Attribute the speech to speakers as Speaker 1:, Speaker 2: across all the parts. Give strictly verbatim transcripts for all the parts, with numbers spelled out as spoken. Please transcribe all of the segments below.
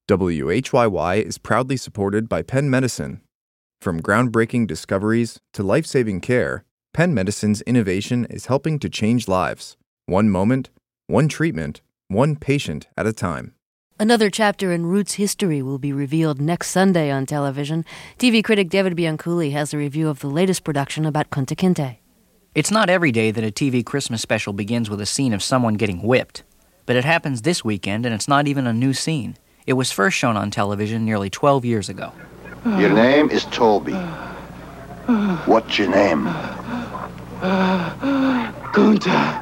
Speaker 1: W H Y Y is proudly supported by Penn Medicine. From groundbreaking discoveries to life-saving care, Penn Medicine's innovation is helping to change lives, one moment, one treatment, one patient at a time.
Speaker 2: Another chapter in Roots history will be revealed next Sunday on television. T V critic David Bianculli has a review of the latest production about Kunta Kinte.
Speaker 3: It's not every day that a T V Christmas special begins with a scene of someone getting whipped. But it happens this weekend, and it's not even a new scene. It was first shown on television nearly twelve years ago.
Speaker 4: Your name is Toby. What's your name?
Speaker 5: Kunta.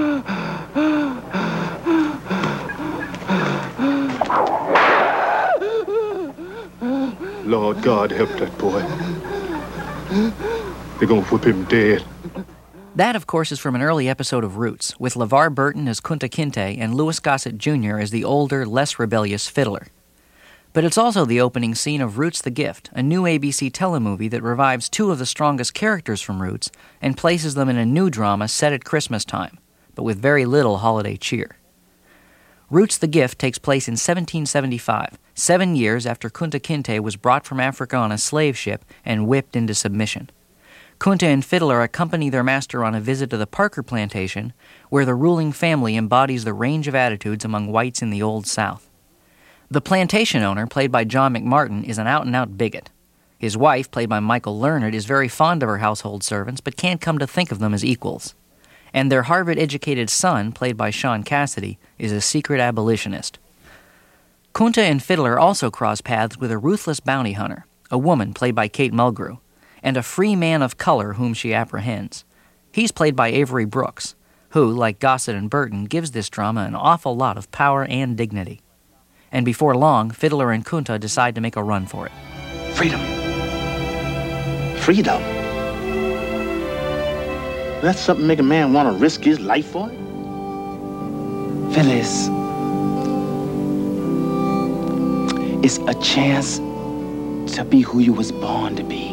Speaker 6: Lord God help that boy. They're gonna whip him dead.
Speaker 3: That, of course, is from an early episode of Roots, with LeVar Burton as Kunta Kinte and Louis Gossett Junior as the older, less rebellious fiddler. But it's also the opening scene of Roots the Gift, a new A B C telemovie that revives two of the strongest characters from Roots and places them in a new drama set at Christmas time, but with very little holiday cheer. Roots the Gift takes place in seventeen seventy-five, seven years after Kunta Kinte was brought from Africa on a slave ship and whipped into submission. Kunta and Fiddler accompany their master on a visit to the Parker Plantation, where the ruling family embodies the range of attitudes among whites in the Old South. The plantation owner, played by John McMartin, is an out-and-out bigot. His wife, played by Michael Learned, is very fond of her household servants, but can't come to think of them as equals. And their Harvard-educated son, played by Sean Cassidy, is a secret abolitionist. Kunta and Fiddler also cross paths with a ruthless bounty hunter, a woman played by Kate Mulgrew, and a free man of color whom she apprehends. He's played by Avery Brooks, who, like Gossett and Burton, gives this drama an awful lot of power and dignity. And before long, Fiddler and Kunta decide to make a run for it.
Speaker 4: Freedom. Freedom.
Speaker 5: That's something make a man want to risk his life for? Phyllis, it's a chance to be who you was born to be.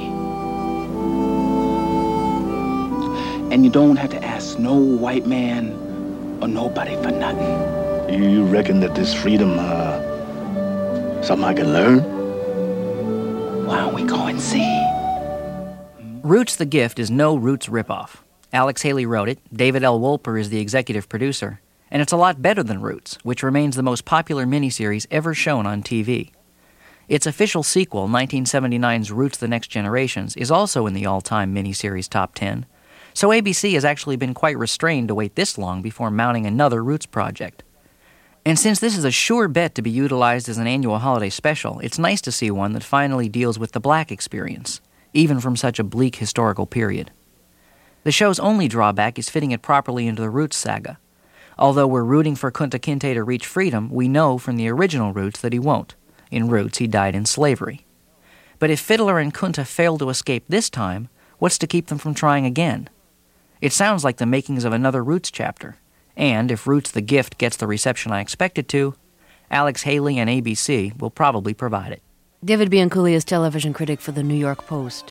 Speaker 5: And you don't have to ask no white man or nobody for nothing.
Speaker 4: You reckon that this freedom, uh, something I can learn?
Speaker 5: Why don't we go and see?
Speaker 3: Roots the Gift is no Roots ripoff. Alex Haley wrote it, David L. Wolper is the executive producer, and it's a lot better than Roots, which remains the most popular miniseries ever shown on T V. Its official sequel, nineteen seventy-nine's Roots the Next Generations, is also in the all-time miniseries top ten, so A B C has actually been quite restrained to wait this long before mounting another Roots project. And since this is a sure bet to be utilized as an annual holiday special, it's nice to see one that finally deals with the black experience, even from such a bleak historical period. The show's only drawback is fitting it properly into the Roots saga. Although we're rooting for Kunta Kinte to reach freedom, we know from the original Roots that he won't. In Roots, he died in slavery. But if Fiddler and Kunta fail to escape this time, what's to keep them from trying again? It sounds like the makings of another Roots chapter. And if Roots the Gift gets the reception I expect it to, Alex Haley and A B C will probably provide it.
Speaker 2: David Bianculli is television critic for The New York Post.